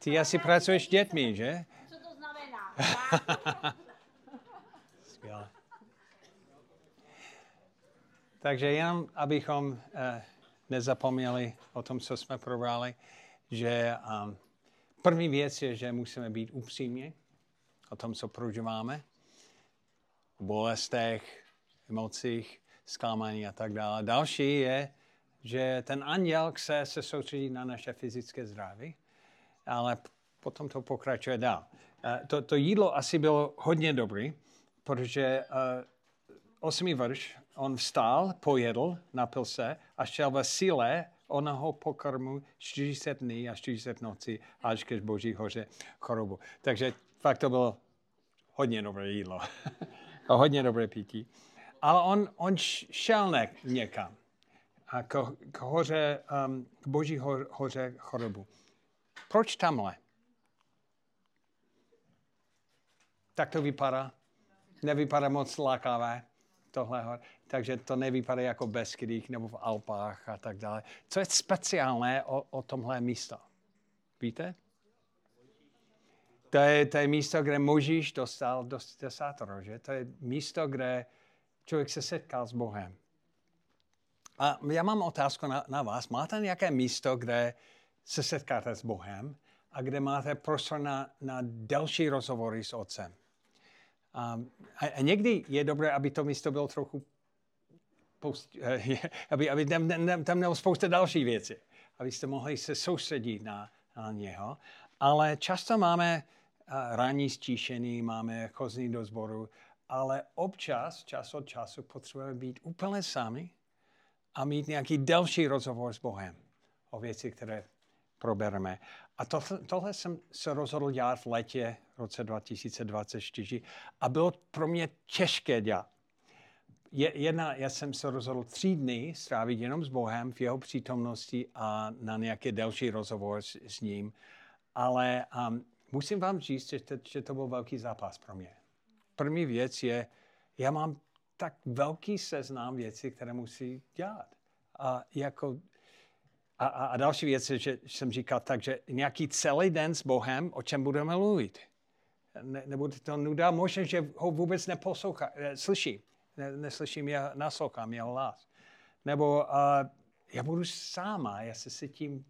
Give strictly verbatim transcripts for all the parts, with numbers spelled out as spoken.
Ty asi pracuješ s dětmi, že? Co to znamená? Skvěle. Takže jenom, abychom uh, nezapomněli o tom, co jsme probrali, že um, první věc je, že musíme být upřímní o tom, co prožíváme, o bolestech, emocích, zklamání a tak dále. Další je, že ten anděl chce se soustředit na naše fyzické zdraví, ale potom to pokračuje dál. Uh, to, to jídlo asi bylo hodně dobrý, protože uh, osmý verš, on vstál, pojedl, napil se a šel ve síle onoho pokrmu čtyři sta dní a čtyři sta nocí až ke Boží hoře chorobu. Takže fakt to bylo hodně dobré jídlo. A hodně dobré pití. Ale on, on šel ne, někam a k, k, hoře, um, k Boží ho, hoře chorobu. Proč tamhle? Tak to vypadá. Nevypadá moc lákavé. Tohle, takže to nevypadá jako v Beskydích nebo v Alpách a tak dále. Co je speciálné o, o tomhle místo? Víte? To je, to je místo, kde Mojžíš dostal dost desátoro, že? To je místo, kde člověk se setkal s Bohem. A já mám otázku na, na vás. Máte nějaké místo, kde se setkáte s Bohem a kde máte prostor na, na delší rozhovory s Otcem? Um, a, a někdy je dobré, aby to místo bylo trochu, post, aby, aby tam, tam, tam mělo spousta další věcí, abyste mohli se soustředit na, na něho. Ale často máme uh, ranní stíšení, máme chození do sboru, ale občas, čas od času, potřebujeme být úplně sami a mít nějaký delší rozhovor s Bohem o věci, které probereme. A to, tohle jsem se rozhodl dělat v létě v roce dva tisíce dvacet čtyři a bylo pro mě těžké dělat. Jedna, já jsem se rozhodl tři dny strávit jenom s Bohem v jeho přítomnosti a na nějaký delší rozhovor s, s ním. Ale um, musím vám říct, že to, že to byl velký zápas pro mě. První věc je, já mám tak velký seznam věcí, které musí dělat. A jako A, a, a další věc je, že jsem říkal tak, že nějaký celý den s Bohem, o čem budeme mluvit. Ne, nebude to nuda, možná, že ho vůbec neposlouchá, slyším, ne, neslyším, já naslouchám jeho hlas. Nebo uh, já budu sáma, já se s tím,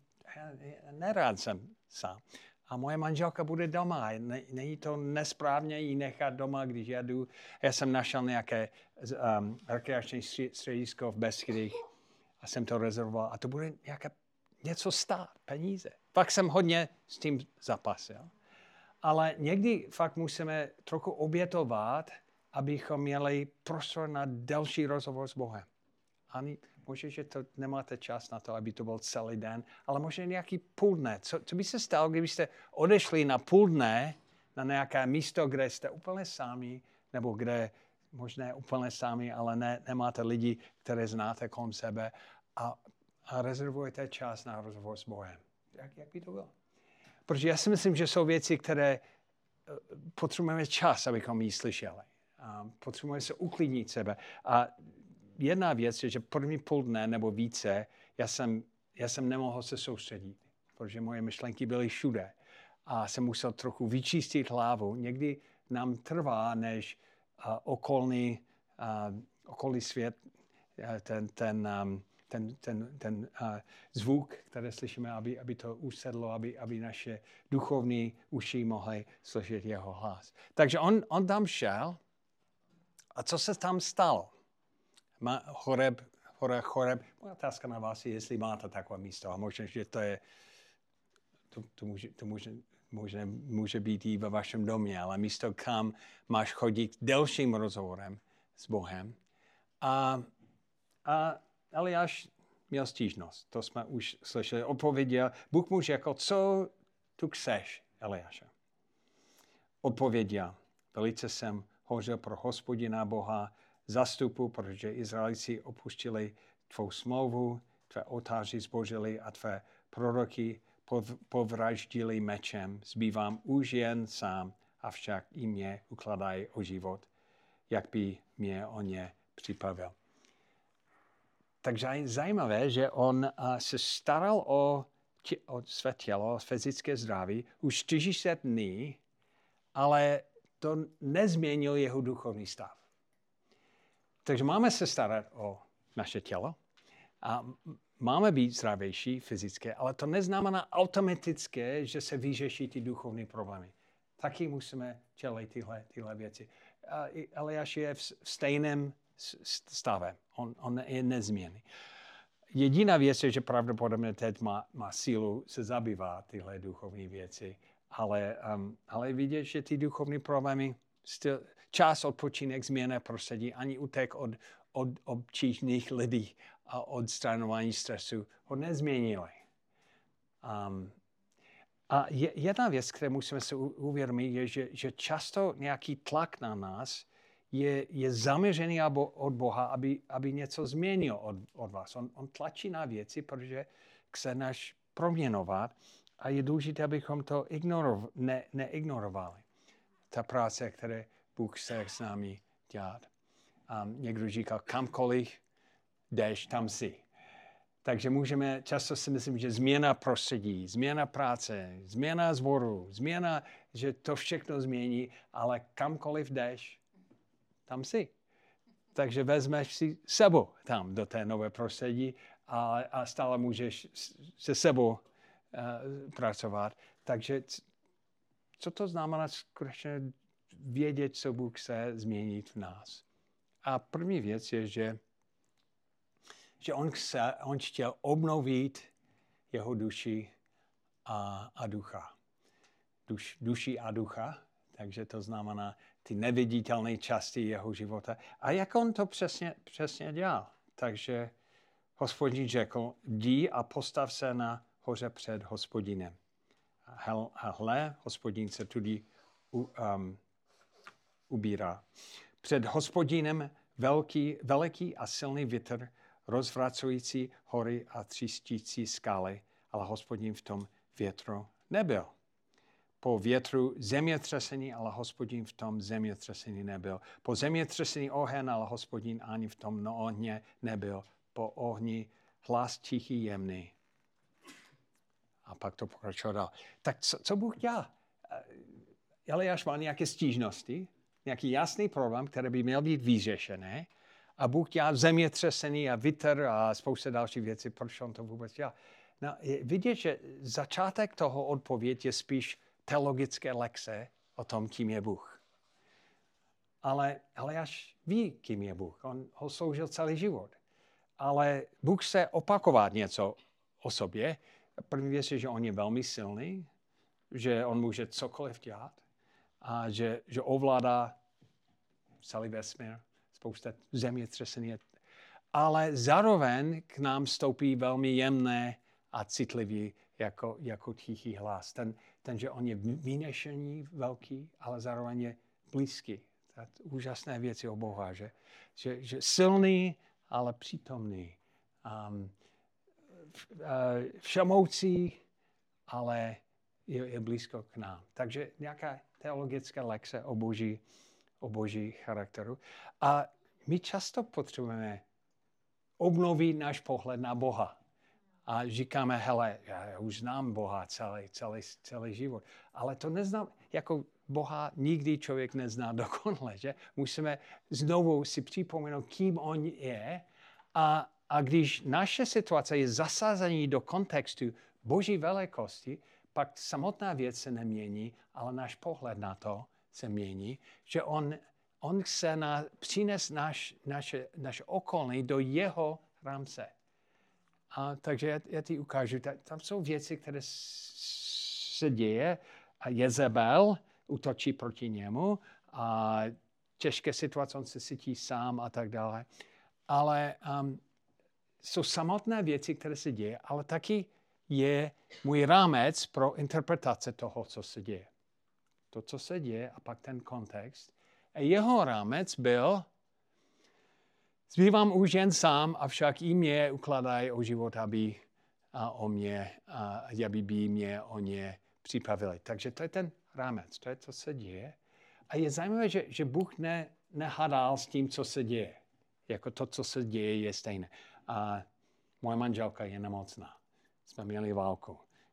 nerád jsem sám. A moje manželka bude doma. Ne, není to nesprávně ji nechat doma, když já jdu. Já jsem našel nějaké um, rekreační středisko v Beskydích a jsem to rezervoval. A to bude nějaké, něco stát, peníze. Pak jsem hodně s tím zapasil. Ale někdy fakt musíme trochu obětovat, abychom měli prostor na delší rozhovor s Bohem. Ani, možná, že to nemáte čas na to, aby to byl celý den, ale možná nějaký půl dne. Co, co by se stalo, kdybyste odešli na půl dne na nějaké místo, kde jste úplně sami, nebo kde možná úplně sami, ale ne, nemáte lidi, které znáte kolem sebe a, a rezervujete čas na rozhovor s Bohem. Jak, jak by to bylo? Protože já si myslím, že jsou věci, které potřebujeme čas, abychom ji slyšeli. A potřebujeme se uklidnit sebe. A jedna věc je, že první půl dne nebo více já jsem, já jsem nemohl se soustředit, protože moje myšlenky byly všude. A jsem musel trochu vyčistit hlavu. Někdy nám trvá, než uh, okolní, uh, okolní svět, uh, ten, ten, um, ten, ten, ten uh, zvuk, který slyšíme, aby, aby to usedlo, aby, aby naše duchovní uši mohly slyšet jeho hlas. Takže on, on tam šel a co se tam stalo? Má Horeb, hora Horeb. Moje otázka na vás je, jestli máte takové místo. A možná, že to je, to, to, může, to může, může, může být i ve vašem domě, ale místo, kam máš chodit delším rozhovorem s Bohem. A, a Eliáš měl stížnost. To jsme už slyšeli. Odpověděl, Bůh mu řekl, co tu chceš, Eliáše? Odpověděl, velice jsem hořel pro Hospodina Boha zastupu, protože Izraelci opustili tvou smlouvu, tvé oltáři zbožili a tvé proroky povraždili mečem. Zbývám už jen sám, avšak i mě ukladají o život, jak by mě o ně připravil. Takže je zajímavé, že on se staral o tě, o své tělo, fyzické zdraví už čtyřicet dní, ale to nezměnil jeho duchovní stav. Takže máme se starat o naše tělo a máme být zdravější fyzické, ale to neznamená automaticky, že se vyřeší ty duchovní problémy. Taky musíme čelit tyhle, tyhle věci. A Eliáš je v stejném stavě. On, on je nezměný. Jediná věc je, že pravděpodobně teď má, má sílu se zabývat tyhle duchovní věci, ale, um, ale vidět, že ty duchovní problémy, styl, čas, odpočinek, změna prostředí, ani útek od, od obtížných lidí a odstraňování stresu ho nezměnili. Um, a je, jedna věc, kterou musíme si uvědomit, je, že, že často nějaký tlak na nás je, je zaměřený od Boha, aby, aby něco změnil od, od vás. On, on tlačí na věci, protože chce nás proměnovat a je důležité, abychom to ignorov, ne, neignorovali. Ta práce, které Bůh chce s námi dělat. Um, někdo říká, kamkoliv jdeš, tam jsi. Takže můžeme, často si myslím, že změna prostředí, změna práce, změna zboru, změna, že to všechno změní, ale kamkoliv jdeš, tam jsi. Takže vezmeš si sebou tam do té nové prostředí a, a stále můžeš se sebou uh, pracovat. Takže co to znamená skutečně vědět, co Bůh chce změnit v nás? A první věc je, že že on, chce, on chtěl obnovit jeho duši a, a ducha. Duš, duši a ducha, takže to znamená ty neviditelné části jeho života. A jak on to přesně, přesně dělal? Takže Hospodin řekl, jdi a postav se na hoře před Hospodinem. A hle, Hospodin se tudy u, um, ubírá. Před Hospodinem velký, veliký a silný vítr rozvracující hory a třístící skály, ale Hospodin v tom větru nebyl. Po větru zemětřesení, ale Hospodin v tom zemětřesení nebyl. Po zemětřesení oheň, ale Hospodin ani v tom no ohně nebyl. Po ohni hlas tichý jemný. A pak to pokračuje dál. Tak co, co Bůh dělá? Eliáš má nějaké stížnosti, nějaký jasný problém, který by měl být vyřešený. A Bůh dělá zemětřesení a vítr a spousta dalších věcí. Proč on to vůbec dělá? No, vidět, že začátek toho odpověď je spíš teologické lekce o tom, kým je Bůh. Ale Eliáš ví, kým je Bůh. On ho sloužil celý život. Ale Bůh se opakovat něco o sobě. První věc je, že on je velmi silný, že on může cokoliv dělat a že, že ovládá celý vesmír. Spousta zemětřesení. Ale zároveň k nám vstoupí velmi jemné a citlivý jako, jako tichý hlas. Ten, ten, že on je vynešený, velký, ale zároveň je blízký. To je úžasné věci o Boha, že, že, že silný, ale přítomný. Um, všemoucí, ale je, je blízko k nám. Takže nějaká teologická lekce o Boží o boží charakteru. A my často potřebujeme obnovit náš pohled na Boha. A říkáme, hele, já už znám Boha celý, celý, celý život. Ale to neznám, jako Boha nikdy člověk nezná dokonale, že? Musíme znovu si připomenout, kým on je. A, a když naše situace je zasázení do kontextu Boží velikosti, pak samotná věc se nemění, ale náš pohled na to se mění, že on, on chce na, přinést naš, naše, naše okolí do jeho rámce. A takže já, já ti ukážu, tam jsou věci, které se děje a Jezebel útočí proti němu a těžké situace, on se cítí sám a tak dále. Ale um, jsou samotné věci, které se děje, ale taky je můj rámec pro interpretace toho, co se děje. To, co se děje a pak ten kontext. A jeho rámec byl, zbývám už jen sám, avšak i mě ukladají o život, aby a o mě, a aby by mě o ně připravili. Takže to je ten rámec, to je, co se děje. A je zajímavé, že, že Bůh ne, nehadal s tím, co se děje. Jako to, co se děje, je stejné. A moje manželka je nemocná. Jsme měli válku.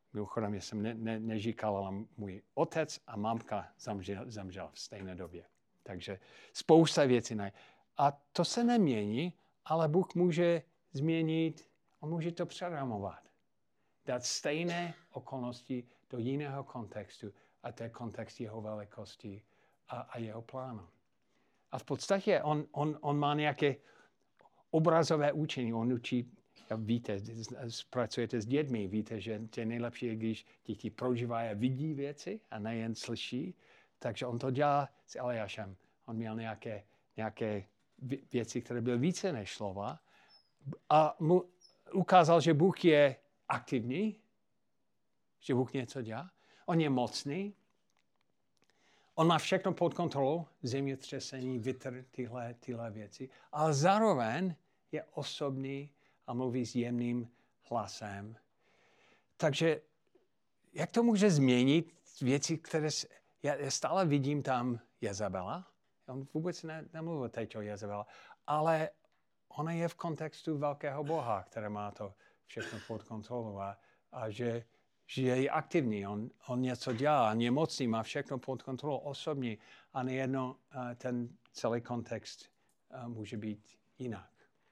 Mimochodem, já jsem ne, ne, neříkal, ale můj otec a mamka zemřel, zemřel v stejné době. Takže spousta věcí. Ne. A to se nemění, ale Bůh může změnit, on může to přeramovat. Dát stejné okolnosti do jiného kontextu a to je kontext jeho velikosti a, a jeho plánu. A v podstatě on, on, on má nějaké obrazové učení. On učí, jak víte, pracujete s dětmi, víte, že to je nejlepší, když děti prožívají a vidí věci a nejen slyší. Takže on to dělá s Eliášem. On měl nějaké, nějaké věci, které byly více než slova a mu ukázal, že Bůh je aktivní, že Bůh něco dělá. On je mocný. On má všechno pod kontrolou, zemětřesení, vítr, tyhle, tyhle věci. Ale zároveň je osobní a mluví s jemným hlasem. Takže jak to může změnit věci, které... Já, já stále vidím tam Jezabela. On vůbec ne, nemluvil teď o Jezabela. Ale ona je v kontextu velkého Boha, který má to všechno pod kontrolou. A, a že, že je aktivní. On, on něco dělá. On je mocný, má všechno pod kontrolou osobní. A nejedno ten celý kontext může být jinak.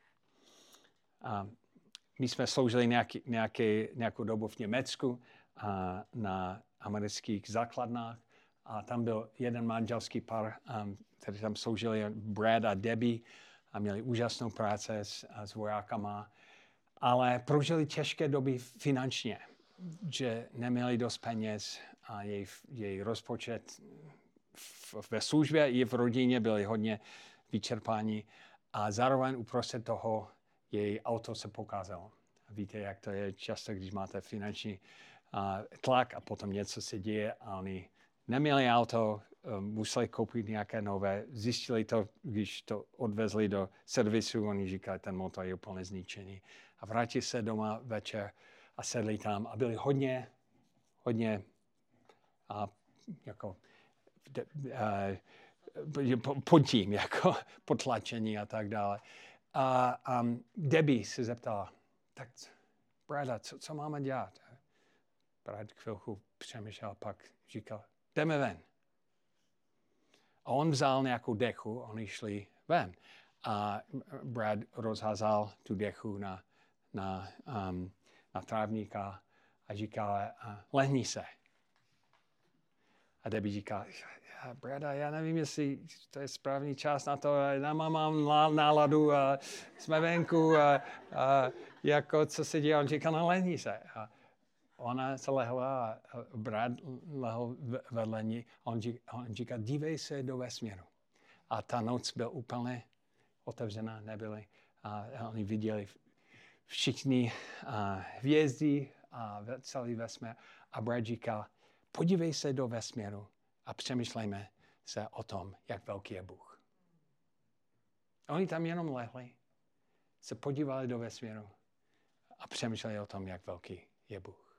A my jsme sloužili nějaký, nějaký, nějakou dobu v Německu a na amerických základnách a tam byl jeden manželský pár, um, který tam sloužili, Brad a Debbie, a měli úžasnou práci s, s vojákama, ale prožili těžké doby finančně, že neměli dost peněz a její, její rozpočet v, ve službě i v rodině byli hodně vyčerpáni a zároveň uprostřed toho její auto se pokázalo. Víte, jak to je často, když máte finanční uh, tlak a potom něco se děje a oni neměli auto, um, museli koupit nějaké nové. Zjistili to, když to odvezli do servisu, oni říkali, ten motor je úplně zničený. A vrátili se doma večer a sedli tam a byli hodně, hodně uh, jako uh, pod tím, jako potlačení a tak dále. A um, Debbie se zeptala, tak Brada, co, co máme dělat? Brad chvilku přemýšlel, pak říkal, jdeme ven. A on vzal nějakou dechu, oni šli ven. A Brad rozházal tu dechu na, na, um, na trávníka a říkal, lehni se. A Debbie říkal, Brada, já nevím, jestli to je správný čas na to, já mám náladu, a jsme venku, a, a jako co se děje, on říká, no lehni se. A ona se lehla a Brad lehl vedle ní, on říká, on říká, dívej se do vesmíru. A ta noc byla úplně otevřená, nebyly. A oni viděli všichni a hvězdy a celý vesmír. A Brad říká, podívej se do vesmíru a přemýšlejme se o tom, jak velký je Bůh. Oni tam jenom lehli, se podívali do vesmíru a přemýšleli o tom, jak velký je Bůh.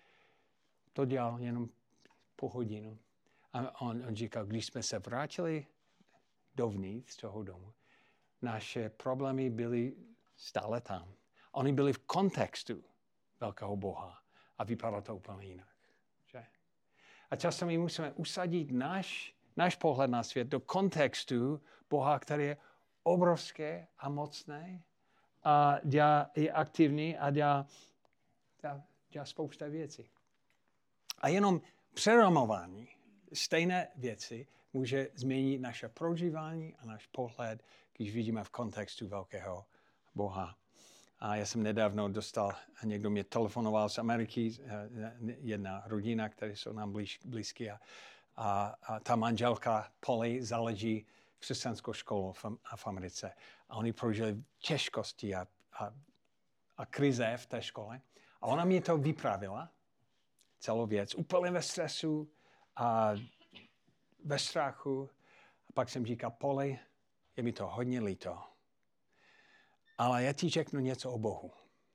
To dělal jenom půl hodinu. A on, on říkal, když jsme se vrátili dovnitř toho domu, naše problémy byly stále tam. Oni byli v kontextu velkého Boha a vypadalo to úplně jinak. Že? A často my musíme usadit náš, náš pohled na svět do kontextu Boha, který je obrovský a mocný a dělá, je aktivní a dělá, dělá, dělá spousta věcí. A jenom přeramování stejné věci může změnit naše prožívání a náš pohled, když vidíme v kontextu velkého Boha. A já jsem nedávno dostal, někdo mě telefonoval z Ameriky, jedna rodina, které jsou nám blíž, blízké. A, a, a ta manželka Polly založí křesťanskou školu v, v Americe. A oni prožili těžkosti a, a, a krize v té škole. A ona mě to vypravila, celou věc, úplně ve stresu a ve strachu. A pak jsem říkal, Polly, je mi to hodně líto. Ale já ti řeknu něco o Bohu.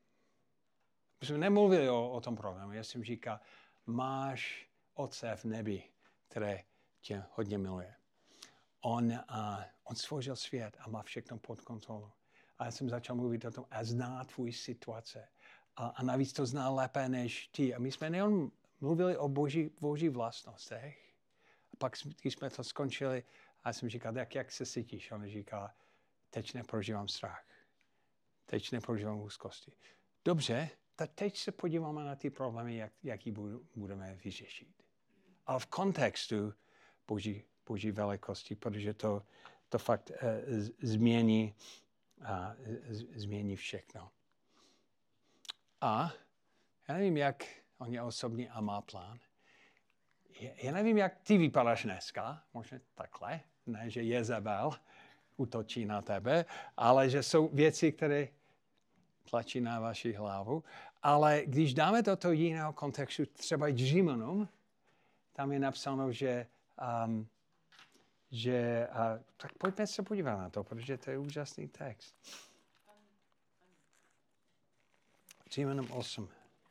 My jsme nemluvili o, o tom problému. Já jsem říkal, máš Otce v nebi, který tě hodně miluje. On, uh, on stvořil svět a má všechno pod kontrolou. A já jsem začal mluvit o tom a zná tvůj situace. a, a navíc to zná lépe než ty. A my jsme nejen mluvili o boží, boží vlastnostech, a pak, když jsme to skončili, a já jsem říkal, jak, jak se cítíš? A on říká, teď neprožívám strach. Teď neprožívám úzkosti. Dobře, tak teď se podíváme na ty problémy, jak, jak ji budeme vyřešit. Ale v kontextu boží, boží velikosti, protože to, to fakt uh, z, změní, uh, z, změní všechno. A já nevím, jak on je osobní a má plán. Já nevím, jak ty vypadáš dneska, možná takhle, ne, že Jezebel útočí na tebe, ale že jsou věci, které tlačí na vaši hlavu. Ale když dáme do toho jiného kontextu, třeba k Římanům, tam je napsáno, že, um, že uh, tak pojďme se podívat na to, protože to je úžasný text. Římanům osm.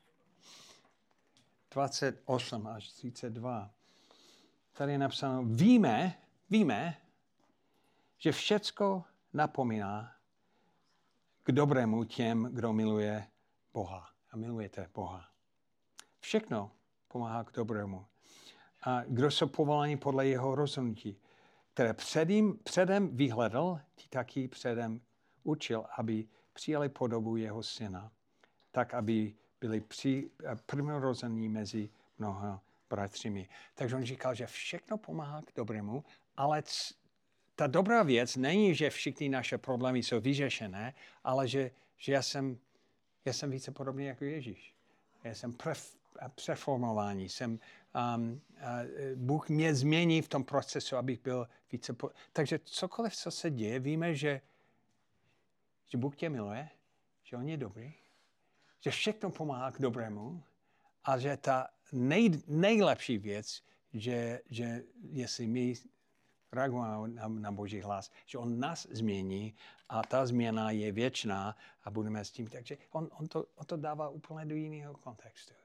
dvacet osm až třicet dva. Tady je napsáno, víme, víme, že všecko napomíná k dobrému těm, kdo miluje Boha. A milujete Boha. Všechno pomáhá k dobrému. A kdo jsou povoláni podle jeho rozhodnutí, které předím, předem vyhledal, ti taky předem učil, aby přijali podobu jeho syna, tak, aby byli při, prvorození mezi mnoha bratřími. Takže on říkal, že všechno pomáhá k dobrému, ale c- ta dobrá věc není, že všechny naše problémy jsou vyřešené, ale že, že já, jsem, já jsem více podobný jako Ježíš. Já jsem pref, přeformování. Jsem, um, uh, Bůh mě změní v tom procesu, abych byl více... Po... Takže cokoliv, co se děje, víme, že, že Bůh tě miluje, že on je dobrý, že všechno pomáhá k dobrému a že ta nej, nejlepší věc, že, že jestli my reagujeme na, na Boží hlas, že on nás změní a ta změna je věčná a budeme s tím. Takže on, on, to, on to dává úplně do jiného kontextu.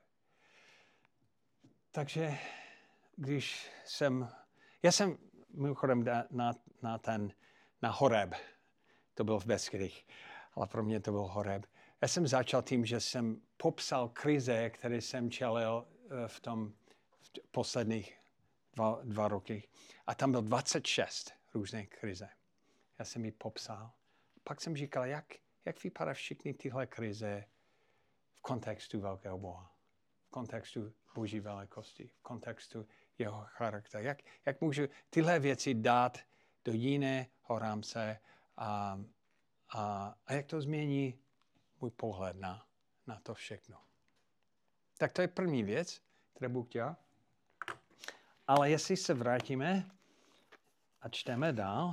Takže když jsem, já jsem mimochodem na, na ten, na Horeb, to byl v Beskydech, ale pro mě to byl Horeb. Já jsem začal tím, že jsem popsal krize, které jsem čelil v tom v posledních dva, dva roky. A tam byl dvacet šest různých krize. Já jsem ji popsal. Pak jsem říkal, jak, jak vypadá všechny tyhle krize v kontextu velkého Boha. V kontextu Boží velikosti. V kontextu jeho charakteru. Jak, jak můžu tyhle věci dát do jiného rámce a, a, a jak to změní můj pohled na, na to všechno. Tak to je první věc, kterou Bůh dělá. Ale jestli se vrátíme a čteme dál,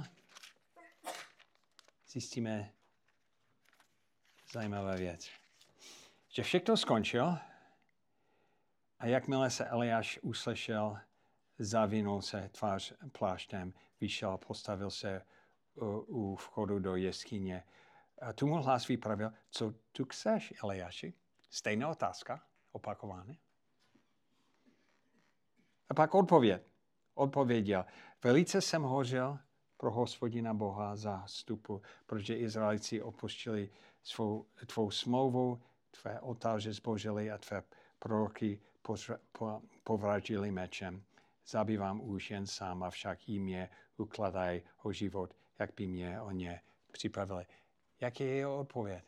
zjistíme zajímavá věc. Že všechno skončilo a jakmile se Eliáš uslyšel, zavinul se tvář pláštěm, vyšel a postavil se u, u vchodu do jeskyně. A tu mu hlas vypravil, co tu chceš, Eliáši? Stejná otázka, opakovaná. A pak odpověď. Odpověděl, velice jsem hořel pro Hospodina Boha zástupu, protože Izraelci opustili svou, tvou smlouvu, tvé oltáře zbožili a tvé proroky povraždili mečem. Zabývám už jen sám, avšak jim je ukladají o život, jak by mě o ně připravili. Jak je jeho odpověď?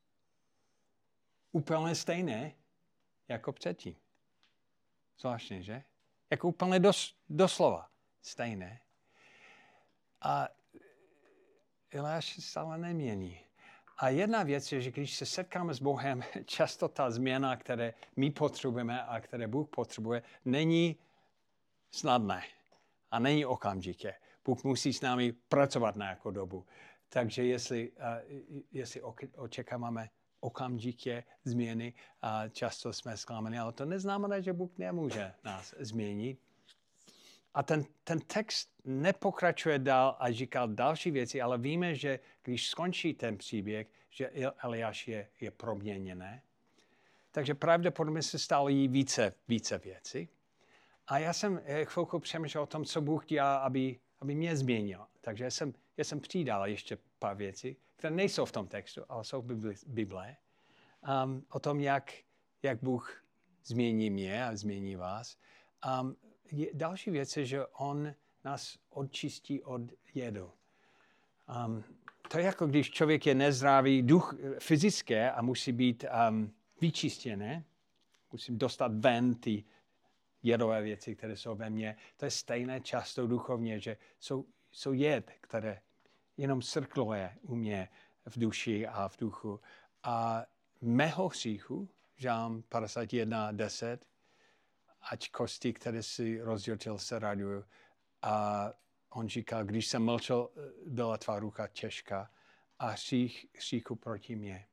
Úplně stejné jako předtím. Zvláštně, že? Jako úplně dos, doslova stejné. A Eliáš se stále nemění. A jedna věc je, že když se setkáme s Bohem, často ta změna, které my potřebujeme a které Bůh potřebuje, není snadné a není okamžitě. Bůh musí s námi pracovat na nějakou dobu. Takže jestli, uh, jestli očekáváme okamžitě změny, a často jsme zklamaní, ale to neznamená, že Bůh nemůže nás změnit. A ten, ten text nepokračuje dál a říká další věci, ale víme, že když skončí ten příběh, že Eliáš je, je proměněný. Takže pravděpodobně se stalo jí více, více věcí. A já jsem chvilku přemýšlel o tom, co Bůh dělá, aby, aby mě změnil. Takže jsem, já jsem přidal ještě pár věcí, které nejsou v tom textu, ale jsou v Bible. um, o tom, jak, jak Bůh změní mě a změní vás. Um, je, další věc je, že on nás odčistí od jedu. Um, to je jako když člověk je nezdravý, duch fyzické a musí být um, vyčistěné, musím dostat ven ty jedové věci, které jsou ve mně. To je stejné často duchovně, že jsou, jsou jed, které jenom cirkuluje u mě v duši a v duchu. A mého hříchu, Žálm padesát jedna deset, ať kosti, které si rozdělil, se radují. A on říká, když jsem mlčel, byla tvá ruka těžká a hřích, hříchu proti mě.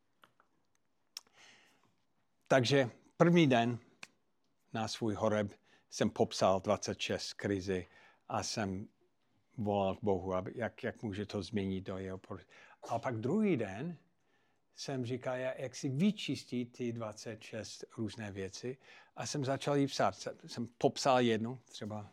Takže první den na svůj horeb jsem popsal dvacet šest krizi a jsem volal k Bohu, jak, jak může to změnit do jeho pořadu. A pak druhý den jsem říkal, jak si vyčistit ty dvacet šest různé věci a jsem začal jí psát. Jsem popsal jednu, třeba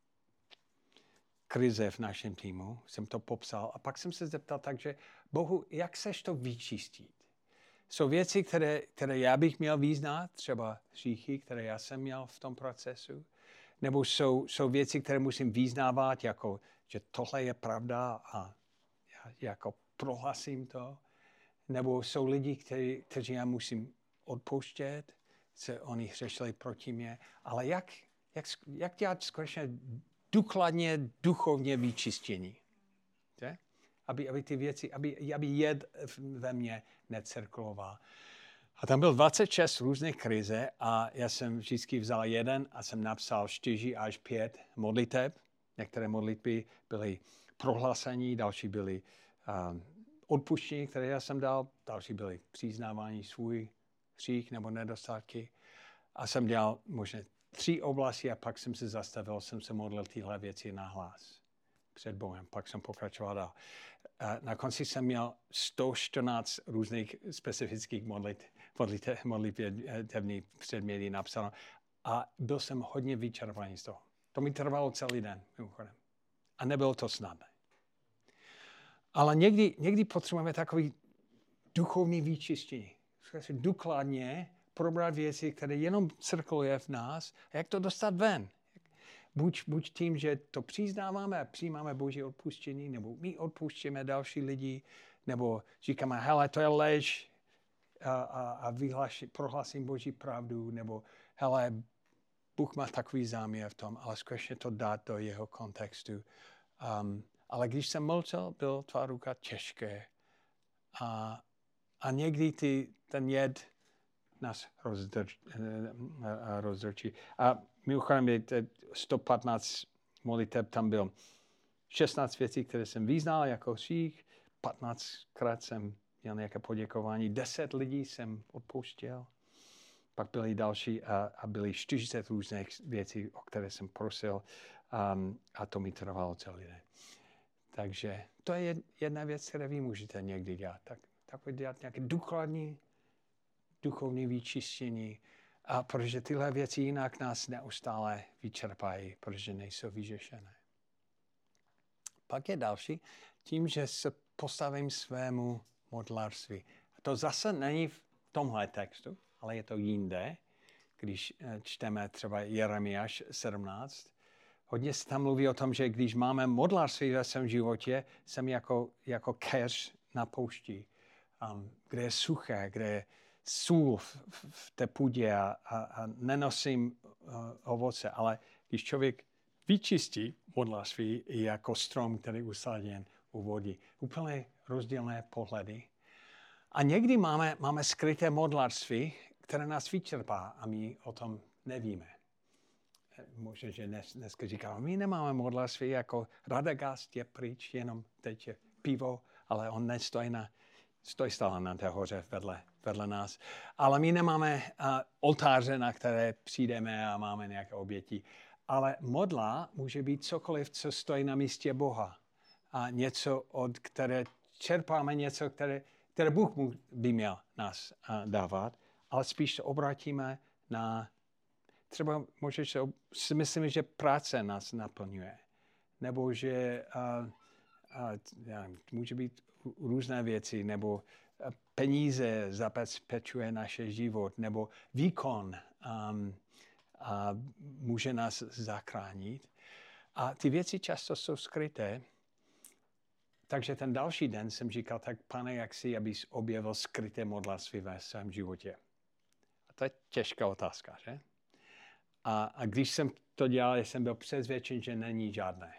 krize v našem týmu, jsem to popsal a pak jsem se zeptal, takže Bohu, jak seš to vyčistit? Jsou věci, které, které já bych měl vyznat, třeba hříchy, které já jsem měl v tom procesu, nebo jsou, jsou věci, které musím vyznávat, jako, že tohle je pravda a já jako prohlasím to, nebo jsou lidi, kteří, kteří já musím odpouštět, se oni hřešili proti mě, ale jak, jak, jak dělat skutečně důkladně, duchovně vyčištění. Aby, aby ty věci, aby, aby jed ve mně necirkuloval. A tam byl dvacet šest různých krize a já jsem vždycky vzal jeden a jsem napsal čtyři až pět modliteb. Některé modlitby byly prohlášení, další byly um, odpuštění, které já jsem dal, další byly přiznávání svůj hřích nebo nedostatky. A jsem dělal možná tři oblasti a pak jsem se zastavil, jsem se modlil tyhle věci nahlas před Bohem. Pak jsem pokračoval dál. A na konci jsem měl sto čtrnáct různých specifických modlit, modlit, modlitevních předmětí napsáno a byl jsem hodně vyčerpaný z toho. To mi trvalo celý den, mimochodem. A nebylo to snadné. Ale někdy, někdy potřebujeme takový duchovní vyčištění. Důkladně probrat věci, které jenom cirkuluje v nás a jak to dostat ven. Buď, buď tím, že to přiznáváme a přijímáme Boží odpuštění, nebo my odpuštěme další lidi, nebo říkáme, hele, to je lež a, a, a vyhlaši, prohlásím Boží pravdu, nebo hele, Bůh má takový záměr v tom, ale skutečně to dát do jeho kontextu. Um, ale když jsem mlčel, byl tvá ruka těžké. A, a někdy ty, ten jed nás rozdrč, rozdrčí. A mimochodem je sto patnáct modliteb, tam byl šestnáct věcí, které jsem vyznal jako hřích, patnáctkrát jsem měl nějaké poděkování, deset lidí jsem odpouštěl, pak byly další a, a byly čtyřicet různých věcí, o které jsem prosil um, a to mi trvalo celý den. Takže to je jedna věc, kterou vy můžete někdy dělat. Tak, tak dělat nějaké důkladní duchovní vyčištění, a protože tyhle věci jinak nás neustále vyčerpají, protože nejsou vyřešené. Pak je další, tím, že se postavím svému modlářství. A to zase není v tomhle textu, ale je to jinde, když čteme třeba Jeremiáš sedmnáct. Hodně se tam mluví o tom, že když máme modlářství ve svém životě, jsem jako, jako keř na poušti, um, kde je suché, kde je sůl v, v té půdě a, a, a nenosím uh, ovoce, ale když člověk vyčistí modlářství jako strom, který je usaděn u vody. Úplně rozdílné pohledy. A někdy máme, máme skryté modlářství, které nás vyčerpá a my o tom nevíme. Možná, že dnes, dneska říkáme, my nemáme modlářství jako Radagast je pryč, jenom teď je pivo, ale on nestojí na Stojí stále na té hoře vedle, vedle nás. Ale my nemáme uh, oltáře, na které přijdeme a máme nějaké oběti. Ale modla může být cokoliv, co stojí na místě Boha. A něco, od které čerpáme, něco, které, které Bůh by měl nás uh, dávat. Ale spíš se obratíme na, třeba možná si myslíme, že práce nás naplňuje. Nebo že uh, uh, já nevím, může být různé věci, nebo peníze zabezpečuje naše život, nebo výkon um, a může nás zachránit. A ty věci často jsou skryté. Takže ten další den jsem říkal, tak pane, jak si, abys objevil skryté modlitby ve svém životě. A to je těžká otázka, že? A, a když jsem to dělal, jsem byl přesvědčen, že není žádné.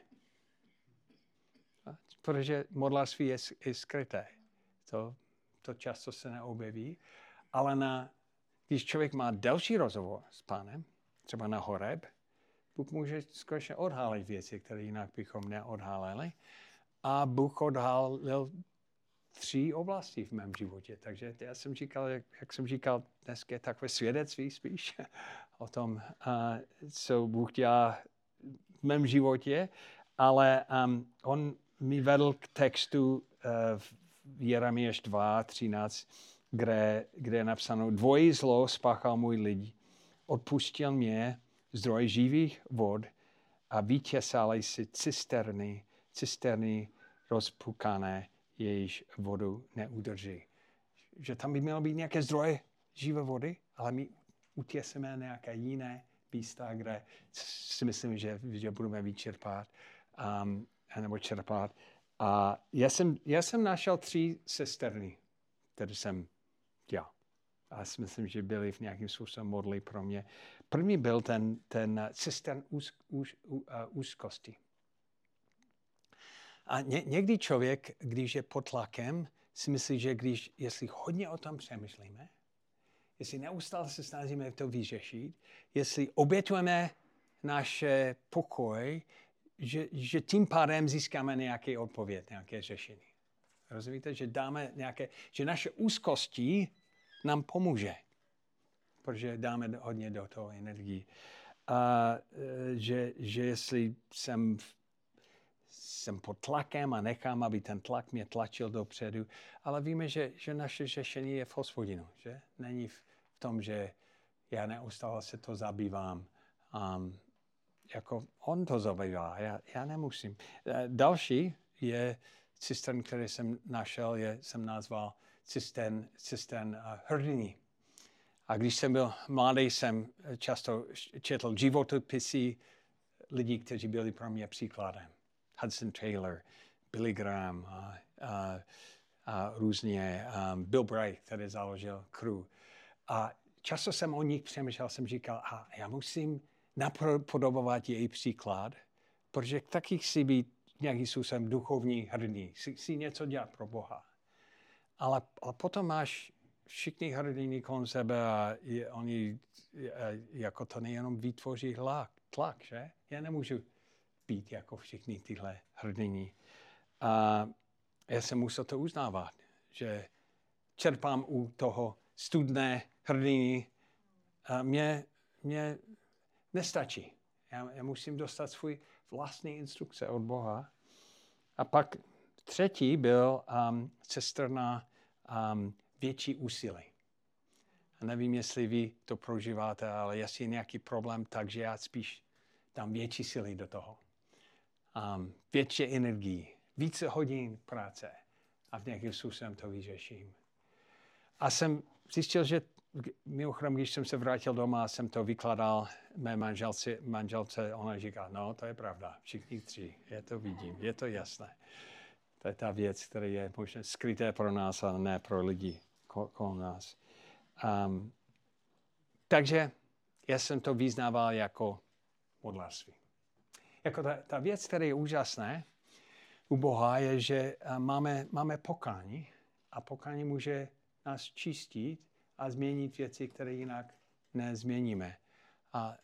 Protože modlitby je, je skryté. To, to často se neobjeví. Ale na, když člověk má delší rozhovor s pánem, třeba na Horeb, Bůh může skutečně odhalit věci, které jinak bychom neodhalili. A Bůh odhalil tři oblasti v mém životě. Takže já jsem říkal, jak, jak jsem říkal, dneska je takové svědectví spíš o tom, uh, co Bůh dělá v mém životě. Ale um, on mi vedl k textu uh, v Jeremiáš dva třináct, kde, kde je napsáno: Dvojí zlo spáchal můj lid, odpustil mě zdroj živých vod a vytěsali si cisterny, cisterny rozpukané, jejíž vodu neudrží. Že tam by mělo být nějaké zdroje živé vody, ale my utěsíme nějaké jiné místa, kde si myslím, že, že budeme vyčerpat um, nebo čerpat. A já jsem, já jsem našel tři cisterny, které jsem dělal. A si myslím, že byly v nějakým způsobem modly pro mě. První byl ten, ten cistern úz, úz, ú, úzkosti. A ně, někdy člověk, když je pod tlakem, si myslí, že když, jestli hodně o tom přemýšlíme, jestli neustále se snažíme to vyřešit, jestli obětujeme náš pokoj, že, že tím pádem získáme nějaký odpověď, nějaké řešení. Rozumíte, že dáme nějaké, že naše úzkosti nám pomůže, protože dáme hodně do toho energii. A že, že jestli jsem, jsem pod tlakem a nechám, aby ten tlak mě tlačil dopředu, ale víme, že, že naše řešení je v Hospodinu, že? Není v, v tom, že já neustále se to zabývám. Um, jako on to zabývá, já, já nemusím. Další je cistern, který jsem našel, je, jsem nazval cistern, cistern uh, hrdiny. A když jsem byl mladý, jsem často četl životopisy lidí, kteří byli pro mě příkladem. Hudson Taylor, Billy Graham, a, a, a různě, um, Bill Bright, který založil Crew. A často jsem o nich přemýšlel, jsem říkal, a já musím napodobovat její příklad, protože taky chci být nějakým způsobem duchovní hrdý, chci, chci něco dělat pro Boha. Ale, ale potom máš všichni hrdiny kolem sebe a je, oni jako to nejenom vytvoří tlak, tlak, že? Já nemůžu být jako všichni tyhle hrdiny. A já jsem musel to uznávat, že čerpám u toho studné hrdiny a mě, mě nestačí. Já, já musím dostat svůj vlastní instrukce od Boha. A pak třetí byl um, cisterna um, větší úsilí. A nevím, jestli vy to prožíváte, ale jestli je nějaký problém, takže já spíš dám větší síly do toho. Um, větší energii, více hodin práce a v nějakým způsobem to vyřeším. A jsem zjistil, že mimochodem, když jsem se vrátil doma a jsem to vykladal mé manželce, manželce, ona říká, no, to je pravda, všichni tři, já to vidím, je to jasné. To je ta věc, která je možná skryté pro nás, ale ne pro lidi kolem nás. Um, takže já jsem to vyznával jako modlitví. Jako ta, ta věc, která je úžasná u Boha, je, že máme, máme pokání a pokání může nás čistit a změnit věci, které jinak nezměníme. A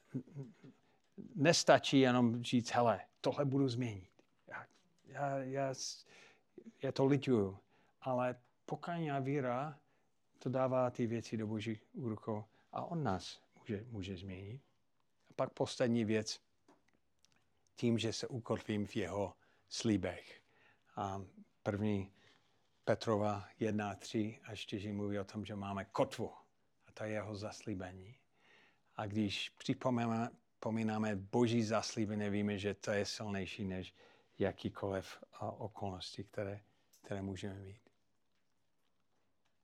nestačí jenom říct, hele, tohle budu změnit. Já, já, já, já to lituju, ale pokání a víra to dává ty věci do Boží rukou a on nás může, může změnit. A pak poslední věc, tím, že se ukotvím v jeho slíbech. A první Petrova jedna, tři a čtyři mluví o tom, že máme kotvu. A to je jeho zaslíbení. A když připomínáme Boží zaslíbení, víme, že to je silnější než jakýkoliv okolnosti, které, které můžeme mít.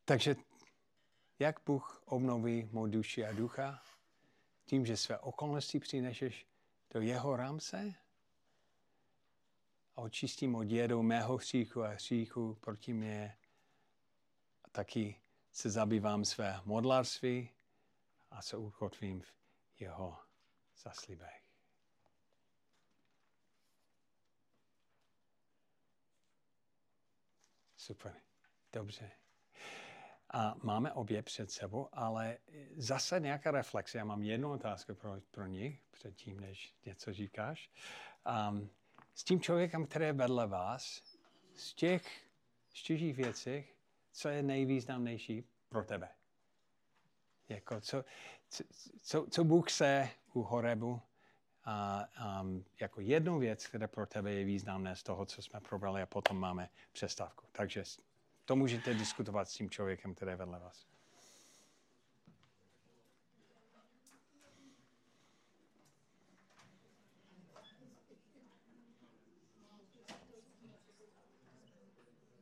Takže jak Bůh obnoví mou duši a ducha? Tím, že své okolnosti přineseš do jeho rámce a očistím od jedu mého hříchu a hříchu proti mě. A taky se zabývám své modlárství a se ukotvím v jeho zaslíbech. Super, dobře. A máme obě před sebou, ale zase nějaká reflexe. Já mám jednu otázku pro, pro nich, předtím, než něco říkáš. Um, s tím člověkem, který je vedle vás, z těch čtyřích věcí, co je nejvýznamnější pro tebe? Jako co, co, co Bůh se u Horebu a um, jako jednu věc, která pro tebe je významné z toho, co jsme probrali, a potom máme přestávku. Takže to můžete diskutovat s tím člověkem, který je vedle vás.